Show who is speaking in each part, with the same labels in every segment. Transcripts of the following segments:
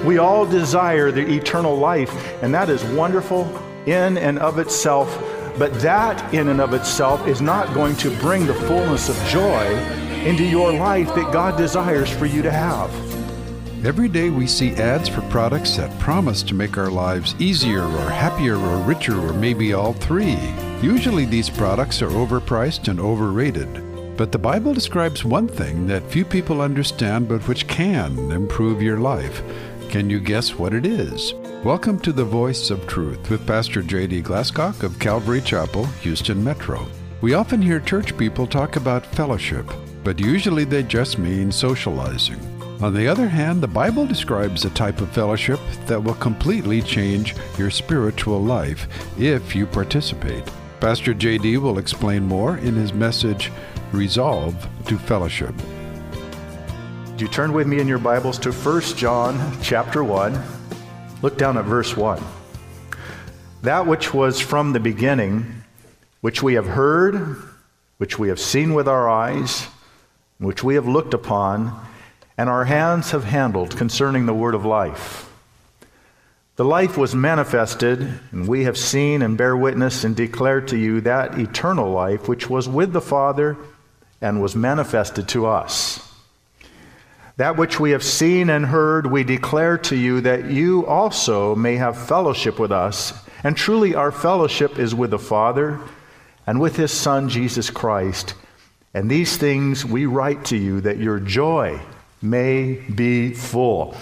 Speaker 1: We all desire the eternal life, and that is wonderful in and of itself, but that in and of itself is not going to bring the fullness of joy into your life that God desires for you to have.
Speaker 2: Every day we see ads for products that promise to make our lives easier or happier or richer or maybe all three. Usually these products are overpriced and overrated. But the Bible describes one thing that few people understand but which can improve your life. Can you guess what it is? Welcome to The Voice of Truth with Pastor J.D. Glasscock of Calvary Chapel, Houston Metro. We often hear church people talk about fellowship, but usually they just mean socializing. On the other hand, the Bible describes a type of fellowship that will completely change your spiritual life if you participate. Pastor J.D. will explain more in his message, Resolve to Fellowship.
Speaker 1: You turn with me in your Bibles to 1 John chapter 1. Look down at verse 1. That which was from the beginning, which we have heard, which we have seen with our eyes, which we have looked upon, and our hands have handled concerning the word of life. The life was manifested, and we have seen and bear witness and declare to you that eternal life which was with the Father and was manifested to us. That which we have seen and heard we declare to you, that you also may have fellowship with us. And truly our fellowship is with the Father and with his Son Jesus Christ. And these things we write to you, that your joy may be full.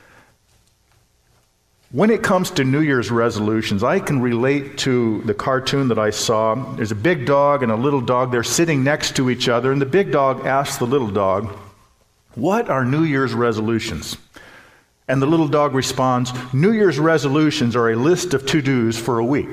Speaker 1: When it comes to New Year's resolutions, I can relate to the cartoon that I saw. There's a big dog and a little dog. They're sitting next to each other, and the big dog asks the little dog, "What are New Year's resolutions?" And the little dog responds, "New Year's resolutions are a list of to-dos for a week."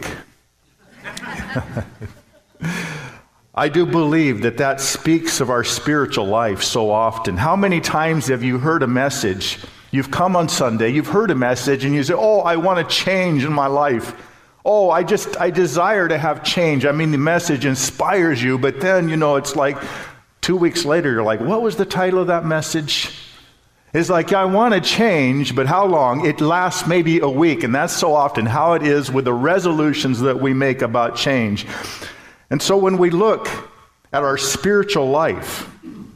Speaker 1: I do believe that speaks of our spiritual life so often. How many times have you heard a message? You've come on Sunday, you've heard a message, and you say, "Oh, I want to change in my life. Oh, I desire to have change." I mean, the message inspires you, but then, it's like 2 weeks later, you're like, "What was the title of that message?" It's like, I want to change, but how long? It lasts maybe a week, and that's so often how it is with the resolutions that we make about change. And so when we look at our spiritual life,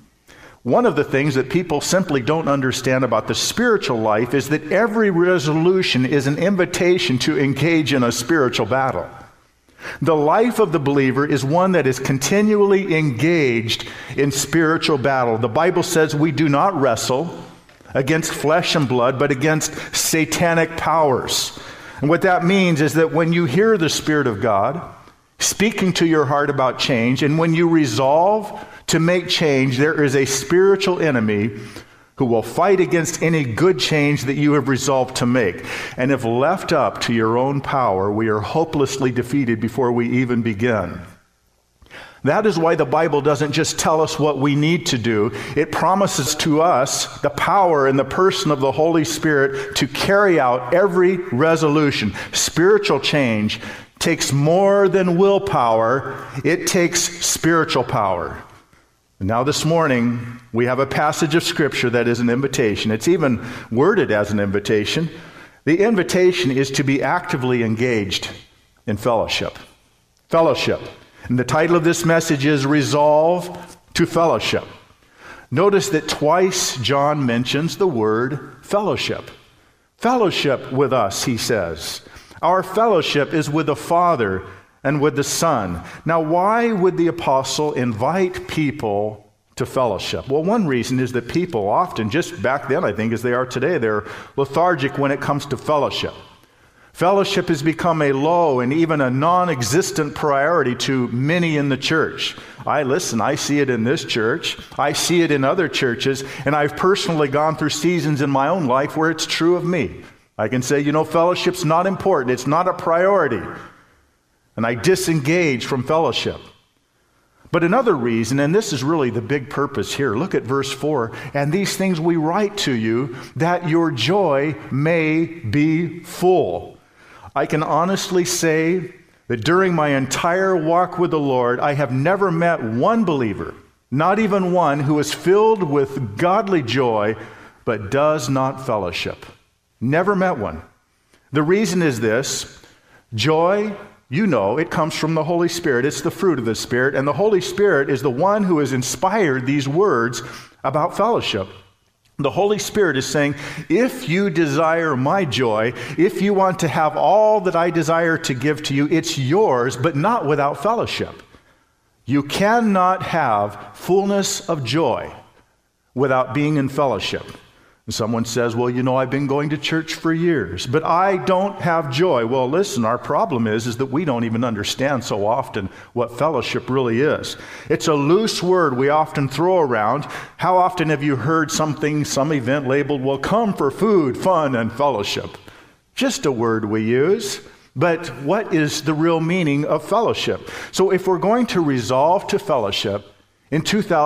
Speaker 1: one of the things that people simply don't understand about the spiritual life is that every resolution is an invitation to engage in a spiritual battle. The life of the believer is one that is continually engaged in spiritual battle. The Bible says we do not wrestle against flesh and blood, but against satanic powers. And what that means is that when you hear the Spirit of God speaking to your heart about change, and when you resolve to make change, there is a spiritual enemy who will fight against any good change that you have resolved to make. And if left up to your own power, we are hopelessly defeated before we even begin. That is why the Bible doesn't just tell us what we need to do. It promises to us the power and the person of the Holy Spirit to carry out every resolution. Spiritual change takes more than willpower. It takes spiritual power. And now this morning, we have a passage of Scripture that is an invitation. It's even worded as an invitation. The invitation is to be actively engaged in fellowship. Fellowship. And the title of this message is Resolve to Fellowship. Notice that twice John mentions the word fellowship. Fellowship with us, he says. Our fellowship is with the Father and with the Son. Now, why would the apostle invite people to fellowship? Well, one reason is that people often, just back then I think as they are today, they're lethargic when it comes to fellowship. Fellowship has become a low and even a non-existent priority to many in the church. I see it in this church. I see it in other churches, and I've personally gone through seasons in my own life where it's true of me. I can say, fellowship's not important. It's not a priority. And I disengage from fellowship. But another reason, and this is really the big purpose here, look at verse 4, "And these things we write to you, that your joy may be full." I can honestly say that during my entire walk with the Lord, I have never met one believer, not even one, who is filled with godly joy, but does not fellowship. Never met one. The reason is this: joy, you know, it comes from the Holy Spirit. It's the fruit of the Spirit, and the Holy Spirit is the one who has inspired these words about fellowship. The Holy Spirit is saying, if you desire my joy, if you want to have all that I desire to give to you, it's yours, but not without fellowship. You cannot have fullness of joy without being in fellowship. And someone says, well, you know, I've been going to church for years, but I don't have joy. Well, listen, our problem is that we don't even understand so often what fellowship really is. It's a loose word we often throw around. How often have you heard some event labeled, well, come for food, fun, and fellowship? Just a word we use. But what is the real meaning of fellowship? So if we're going to resolve to fellowship in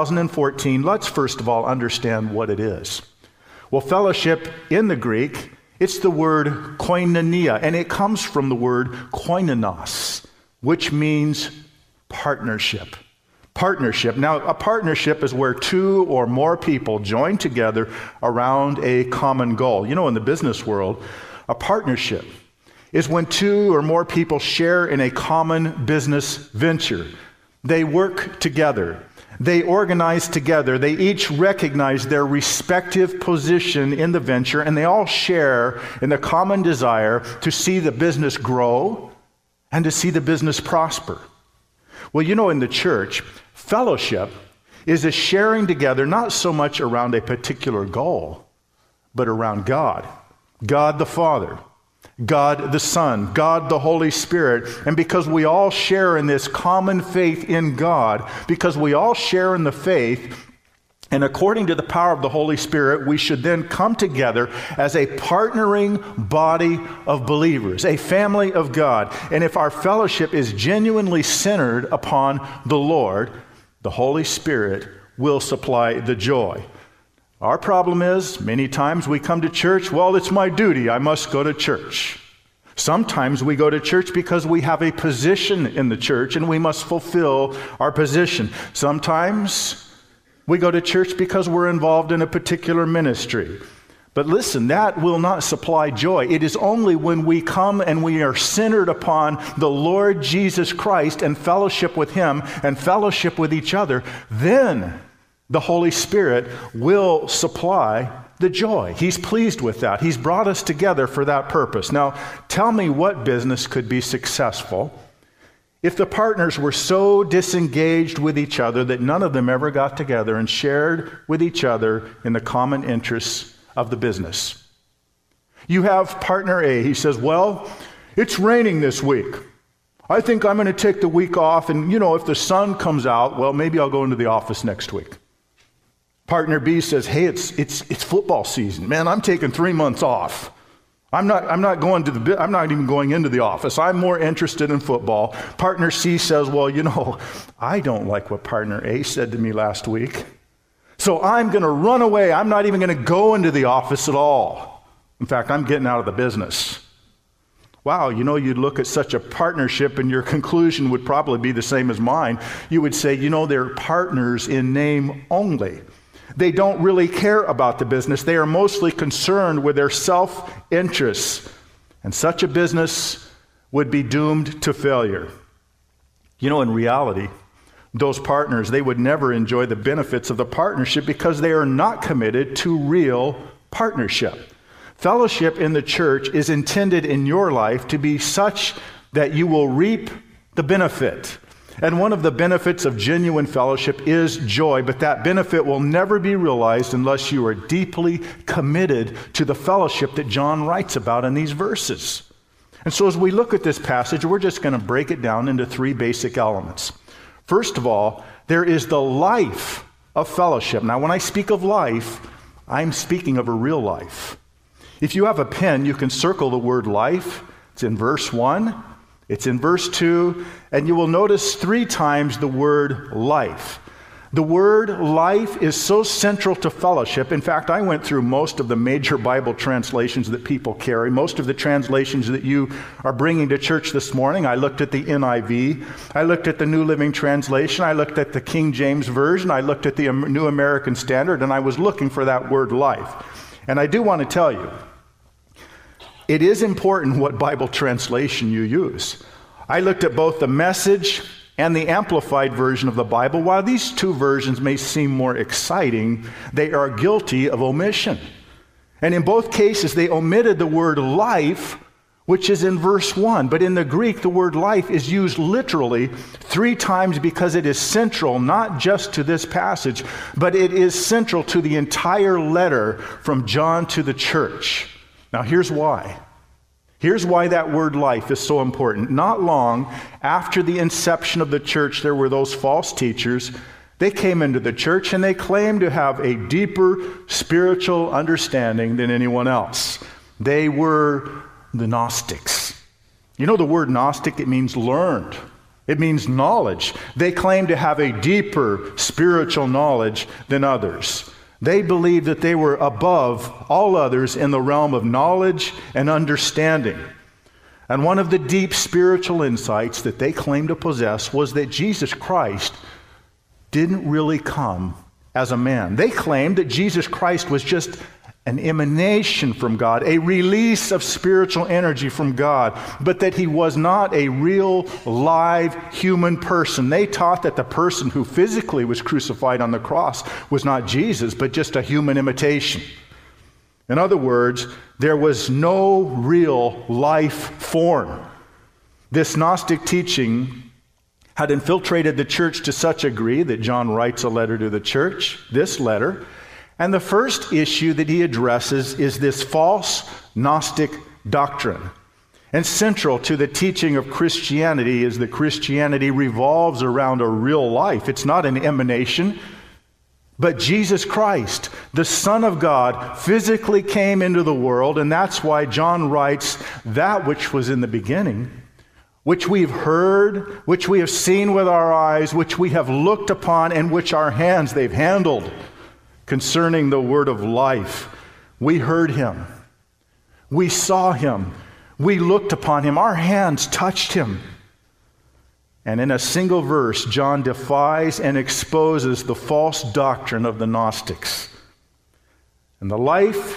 Speaker 1: 2014, let's first of all understand what it is. Well, fellowship in the Greek, it's the word koinonia, and it comes from the word koinonos, which means partnership. Partnership. Now, a partnership is where two or more people join together around a common goal. You know, in the business world, a partnership is when two or more people share in a common business venture. They work together. They organize together. They each recognize their respective position in the venture, and they all share in the common desire to see the business grow and to see the business prosper. Well, you know, in the church, fellowship is a sharing together not so much around a particular goal, but around God. God the Father, God the Son, God the Holy Spirit. And because we all share in this common faith in God, because we all share in the faith, and according to the power of the Holy Spirit, we should then come together as a partnering body of believers, a family of God. And if our fellowship is genuinely centered upon the Lord, the Holy Spirit will supply the joy. Our problem is, many times we come to church, well, it's my duty, I must go to church. Sometimes we go to church because we have a position in the church and we must fulfill our position. Sometimes we go to church because we're involved in a particular ministry. But listen, that will not supply joy. It is only when we come and we are centered upon the Lord Jesus Christ and fellowship with Him and fellowship with each other, then the Holy Spirit will supply the joy. He's pleased with that. He's brought us together for that purpose. Now, tell me what business could be successful if the partners were so disengaged with each other that none of them ever got together and shared with each other in the common interests of the business. You have partner A. He says, well, it's raining this week. I think I'm going to take the week off, and, you know, if the sun comes out, well, maybe I'll go into the office next week. Partner B says, hey, it's football season. Man, I'm taking 3 months off. I'm not even going into the office. I'm more interested in football. Partner C says, well, you know, I don't like what partner A said to me last week. So I'm going to run away. I'm not even going to go into the office at all. In fact, I'm getting out of the business. Wow, you know, you'd look at such a partnership and your conclusion would probably be the same as mine. You would say, you know, they're partners in name only. They don't really care about the business. They are mostly concerned with their self-interests. And such a business would be doomed to failure. You know, in reality, those partners, they would never enjoy the benefits of the partnership because they are not committed to real partnership. Fellowship in the church is intended in your life to be such that you will reap the benefit. And one of the benefits of genuine fellowship is joy, but that benefit will never be realized unless you are deeply committed to the fellowship that John writes about in these verses. And so as we look at this passage, we're just going to break it down into 3 basic elements. First of all, there is the life of fellowship. Now, when I speak of life, I'm speaking of a real life. If you have a pen, you can circle the word life. It's in verse 1. It's in verse 2, and you will notice 3 times the word life. The word life is so central to fellowship. In fact, I went through most of the major Bible translations that people carry, most of the translations that you are bringing to church this morning. I looked at the NIV. I looked at the New Living Translation. I looked at the King James Version. I looked at the New American Standard, and I was looking for that word life. And I do want to tell you, it is important what Bible translation you use. I looked at both the Message and the Amplified version of the Bible. While these two versions may seem more exciting, they are guilty of omission. And in both cases, they omitted the word life, which is in verse 1. But in the Greek, the word life is used literally 3 times because it is central, not just to this passage, but it is central to the entire letter from John to the church. Now, here's why. Here's why that word life is so important. Not long after the inception of the church, there were those false teachers. They came into the church and they claimed to have a deeper spiritual understanding than anyone else. They were the Gnostics. You know the word Gnostic, it means learned. It means knowledge. They claimed to have a deeper spiritual knowledge than others. They believed that they were above all others in the realm of knowledge and understanding. And one of the deep spiritual insights that they claimed to possess was that Jesus Christ didn't really come as a man. They claimed that Jesus Christ was just an emanation from God, a release of spiritual energy from God, but that he was not a real, live human person. They taught that the person who physically was crucified on the cross was not Jesus, but just a human imitation. In other words, there was no real life form. This Gnostic teaching had infiltrated the church to such a degree that John writes a letter to the church, this letter. And the first issue that he addresses is this false Gnostic doctrine. And central to the teaching of Christianity is that Christianity revolves around a real life. It's not an emanation, but Jesus Christ, the Son of God, physically came into the world, and that's why John writes, that which was in the beginning, which we've heard, which we have seen with our eyes, which we have looked upon, and which our hands they've handled. Concerning the word of life, we heard him, we saw him, we looked upon him, our hands touched him. And in a single verse, John defies and exposes the false doctrine of the Gnostics. And the life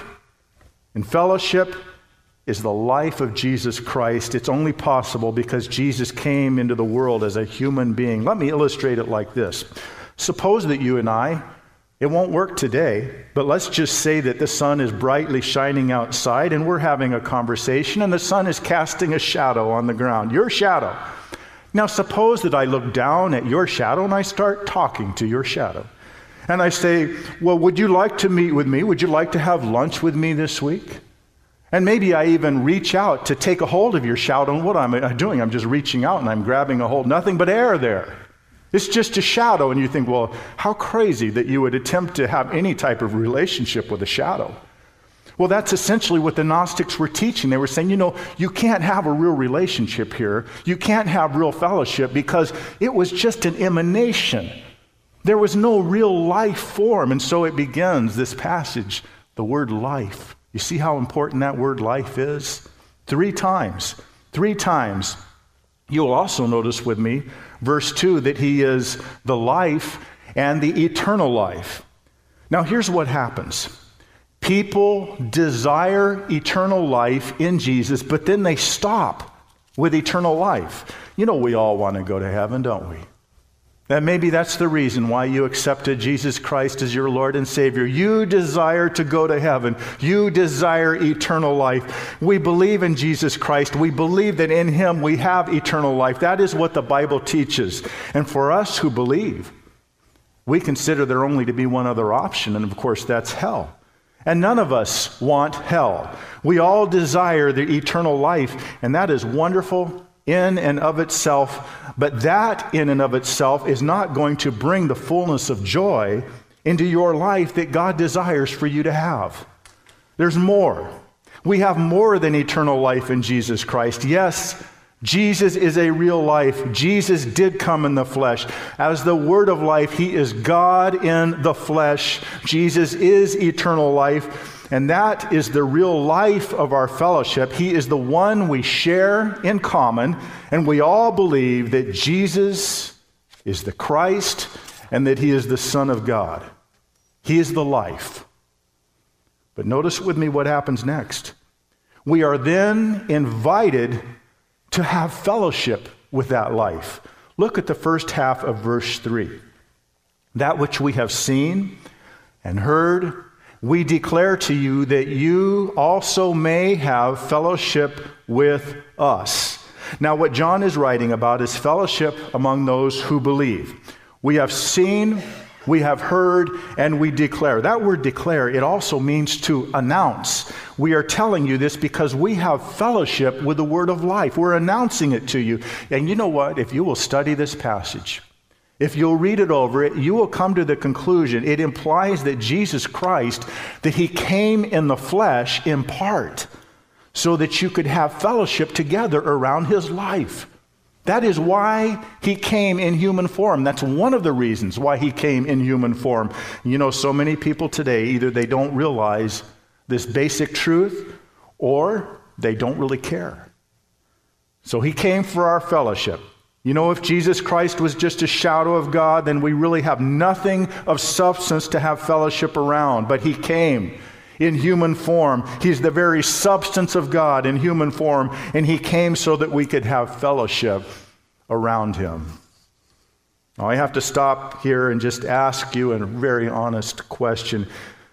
Speaker 1: and fellowship is the life of Jesus Christ. It's only possible because Jesus came into the world as a human being. Let me illustrate it like this. Suppose that you and I, it won't work today, but let's just say that the sun is brightly shining outside and we're having a conversation and the sun is casting a shadow on the ground, your shadow. Now suppose that I look down at your shadow and I start talking to your shadow. And I say, well, would you like to meet with me? Would you like to have lunch with me this week? And maybe I even reach out to take a hold of your shadow. And what am I doing? I'm just reaching out and I'm grabbing a hold. Nothing but air there. It's just a shadow, and you think, well, how crazy that you would attempt to have any type of relationship with a shadow. Well, that's essentially what the Gnostics were teaching. They were saying, you can't have a real relationship here. You can't have real fellowship because it was just an emanation. There was no real life form, and so it begins, this passage, the word life. You see how important that word life is? 3 times. 3 times. You'll also notice with me, verse 2, that he is the life and the eternal life. Now here's what happens. People desire eternal life in Jesus, but then they stop with eternal life. We all want to go to heaven, don't we? And maybe that's the reason why you accepted Jesus Christ as your Lord and Savior. You desire to go to heaven. You desire eternal life. We believe in Jesus Christ. We believe that in him we have eternal life. That is what the Bible teaches. And for us who believe, we consider there only to be one other option, and of course that's hell. And none of us want hell. We all desire the eternal life, and that is wonderful in and of itself, but that in and of itself is not going to bring the fullness of joy into your life that God desires for you to have. There's more. We have more than eternal life in Jesus Christ. Yes, Jesus is a real life. Jesus did come in the flesh. As the word of life, he is God in the flesh. Jesus is eternal life. And that is the real life of our fellowship. He is the one we share in common, and we all believe that Jesus is the Christ and that he is the Son of God. He is the life. But notice with me what happens next. we are then invited to have fellowship with that life. Look at the first half of verse 3. That which we have seen and heard, we declare to you that you also may have fellowship with us. Now, what John is writing about is fellowship among those who believe. We have seen, we have heard, and we declare. That word declare, it also means to announce. We are telling you this because we have fellowship with the word of life. We're announcing it to you. And you know what? If you will study this passage, if you'll read it over, you will come to the conclusion. It implies that Jesus Christ, that he came in the flesh in part so that you could have fellowship together around his life. That is why he came in human form. That's one of the reasons why he came in human form. You know, so many people today, either they don't realize this basic truth or they don't really care. So he came for our fellowship. You know, if Jesus Christ was just a shadow of God, then we really have nothing of substance to have fellowship around. But he came in human form. He's the very substance of God in human form, and he came so that we could have fellowship around him. Now, I have to stop here and just ask you a very honest question.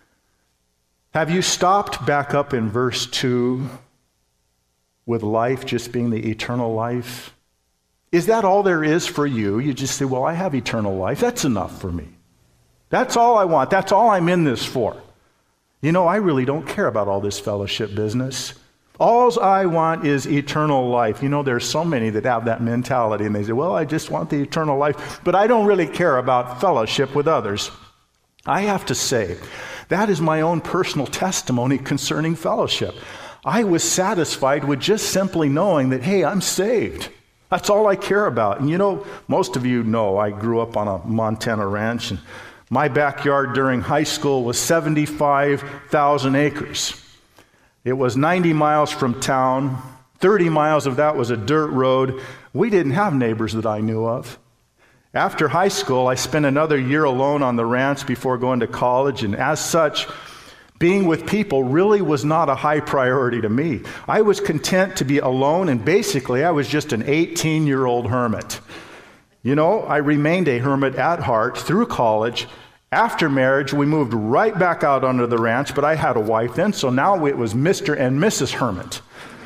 Speaker 1: Have you stopped back up in verse 2 with life just being the eternal life? Is that all there is for you? You just say, well, I have eternal life. That's enough for me. That's all I want. That's all I'm in this for. You know, I really don't care about all this fellowship business. All I want is eternal life. You know, there's so many that have that mentality, and they say, well, I just want the eternal life, but I don't really care about fellowship with others. I have to say, that is my own personal testimony concerning fellowship. I was satisfied with just simply knowing that, hey, I'm saved. That's all I care about. And you know, most of you know I grew up on a Montana ranch, and my backyard during high school was 75,000 acres. It was 90 miles from town. 30 miles of that was a dirt road. We didn't have neighbors that I knew of. After high school, I spent another year alone on the ranch before going to college, and as such, being with people really was not a high priority to me. I was content to be alone, and basically I was just an 18-year-old hermit. You know, I remained a hermit at heart through college. After marriage, we moved right back out onto the ranch, but I had a wife then, so now it was Mr. and Mrs. Hermit.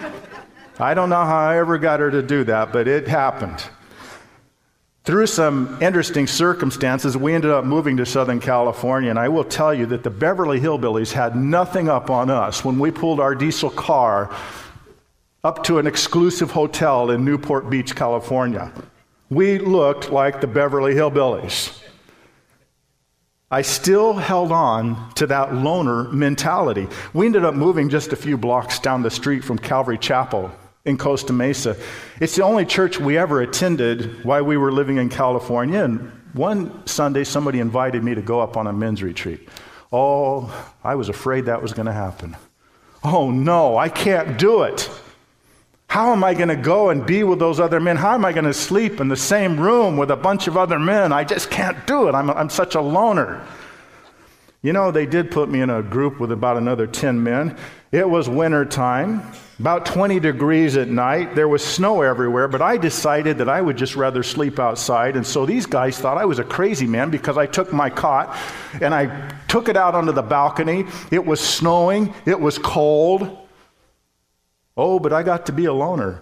Speaker 1: I don't know how I ever got her to do that, but it happened. Through some interesting circumstances, we ended up moving to Southern California, and I will tell you that the Beverly Hillbillies had nothing up on us when we pulled our diesel car up to an exclusive hotel in Newport Beach, California. We looked like the Beverly Hillbillies. I still held on to that loner mentality. We ended up moving just a few blocks down the street from Calvary Chapel in Costa Mesa. It's the only church we ever attended while we were living in California. And one Sunday, somebody invited me to go up on a men's retreat. Oh, I was afraid that was going to happen. Oh no, I can't do it. How am I going to go and be with those other men? How am I going to sleep in the same room with a bunch of other men? I just can't do it. I'm such a loner. You know, they did put me in a group with about another 10 men. It was winter time, about 20 degrees at night. There was snow everywhere, but I decided that I would just rather sleep outside. And so these guys thought I was a crazy man because I took my cot and I took it out onto the balcony. It was snowing. It was cold. Oh, but I got to be a loner.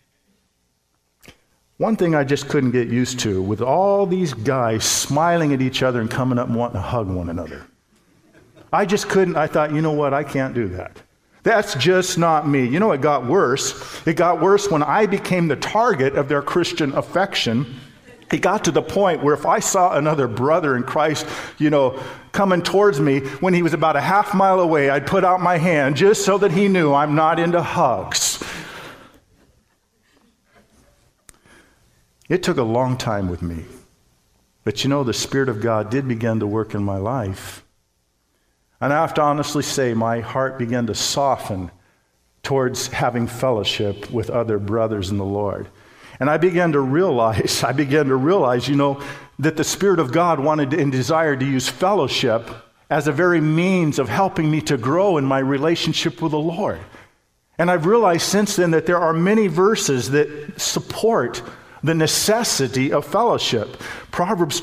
Speaker 1: One thing I just couldn't get used to, with all these guys smiling at each other and coming up and wanting to hug one another. I just couldn't. I thought, you know what? I can't do that. That's just not me. You know, it got worse. It got worse when I became the target of their Christian affection. It got to the point where if I saw another brother in Christ, you know, coming towards me when he was about a half mile away, I'd put out my hand just so that he knew I'm not into hugs. It took a long time with me. But you know, the Spirit of God did begin to work in my life. And I have to honestly say, my heart began to soften towards having fellowship with other brothers in the Lord. And I began to realize, you know, that the Spirit of God wanted and desired to use fellowship as a very means of helping me to grow in my relationship with the Lord. And I've realized since then that there are many verses that support the necessity of fellowship. Proverbs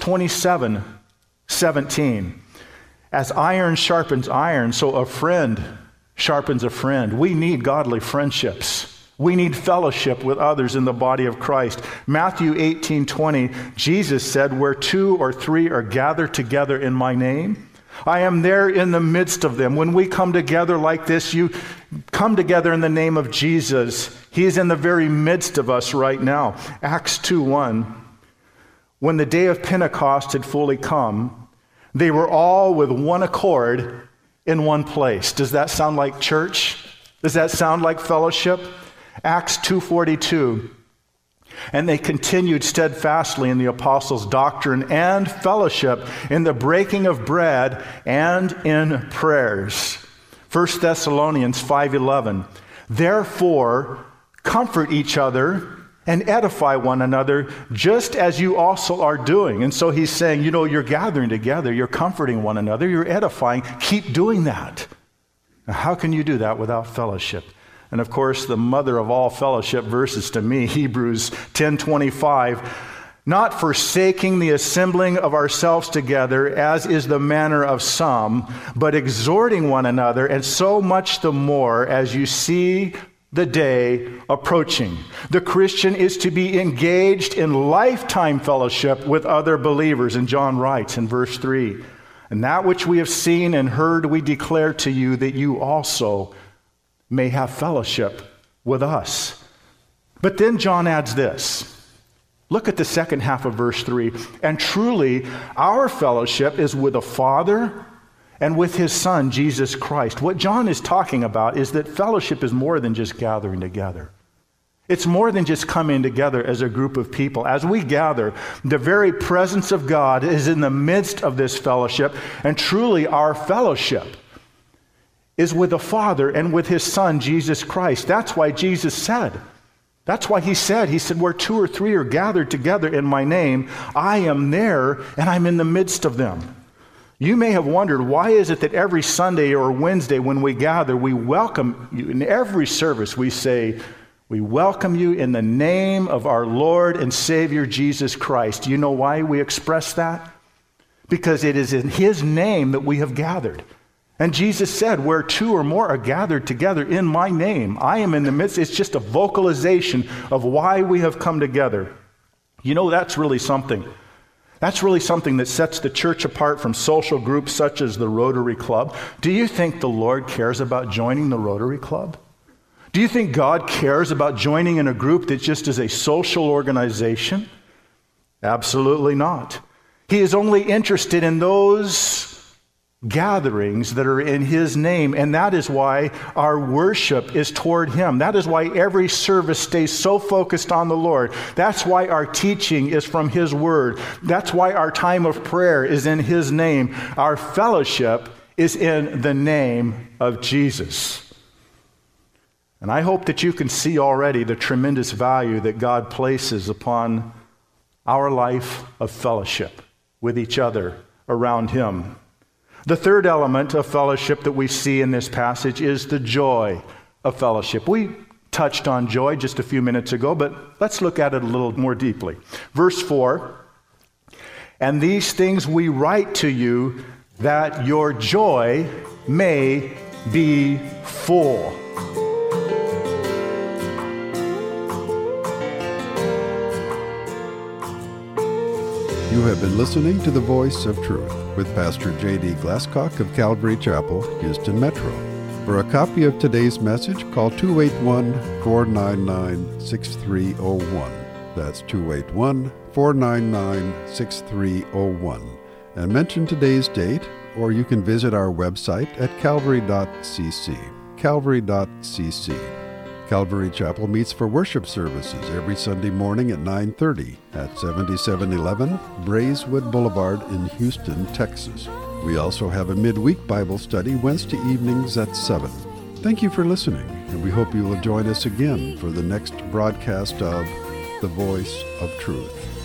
Speaker 1: 27:17. As iron sharpens iron, so a friend sharpens a friend. We need godly friendships. We need fellowship with others in the body of Christ. Matthew 18:20, Jesus said, where 2 or 3 are gathered together in my name, I am there in the midst of them. When we come together like this, you come together in the name of Jesus. He is in the very midst of us right now. Acts 2:1, when the day of Pentecost had fully come, they were all with one accord in one place. Does that sound like church? Does that sound like fellowship? Acts 2:42, and they continued steadfastly in the apostles' doctrine and fellowship, in the breaking of bread and in prayers. 1 Thessalonians 5:11, therefore comfort each other and edify one another, just as you also are doing. And so he's saying, you're gathering together, you're comforting one another, you're edifying, keep doing that. Now, how can you do that without fellowship? And of course, the mother of all fellowship verses to me, Hebrews 10:25, not forsaking the assembling of ourselves together, as is the manner of some, but exhorting one another, and so much the more as you see the day approaching. The Christian is to be engaged in lifetime fellowship with other believers. And John writes in verse 3, and that which we have seen and heard we declare to you, that you also may have fellowship with us. But then John adds this. Look at the second half of verse 3. And truly, our fellowship is with the Father and with his Son, Jesus Christ. What John is talking about is that fellowship is more than just gathering together. It's more than just coming together as a group of people. As we gather, the very presence of God is in the midst of this fellowship, and truly our fellowship is with the Father and with his Son, Jesus Christ. That's why Jesus said, he said, where 2 or 3 are gathered together in my name, I am there and I'm in the midst of them. You may have wondered, why is it that every Sunday or Wednesday when we gather, we welcome you? In every service we say, we welcome you in the name of our Lord and Savior, Jesus Christ. Do you know why we express that? Because it is in his name that we have gathered. And Jesus said, where 2 or more are gathered together in my name, I am in the midst. It's just a vocalization of why we have come together. That's really something. That's really something that sets the church apart from social groups such as the Rotary Club. Do you think the Lord cares about joining the Rotary Club? Do you think God cares about joining in a group that just is a social organization? Absolutely not. He is only interested in those gatherings that are in his name, and that is why our worship is toward him. That is why every service stays so focused on the Lord. That's why our teaching is from his word. That's why our time of prayer is in his name. Our fellowship is in the name of Jesus. And I hope that you can see already the tremendous value that God places upon our life of fellowship with each other around him. The third element of fellowship that we see in this passage is the joy of fellowship. We touched on joy just a few minutes ago, but let's look at it a little more deeply. Verse 4, and these things we write to you, that your joy may be full.
Speaker 2: You have been listening to The Voice of Truth with Pastor J.D. Glasscock of Calvary Chapel, Houston Metro. For a copy of today's message, call 281-499-6301. That's 281-499-6301. And mention today's date, or you can visit our website at calvary.cc. Calvary.cc. Calvary Chapel meets for worship services every Sunday morning at 9:30 at 7711 Braeswood Boulevard in Houston, Texas. We also have a midweek Bible study Wednesday evenings at 7. Thank you for listening, and we hope you will join us again for the next broadcast of The Voice of Truth.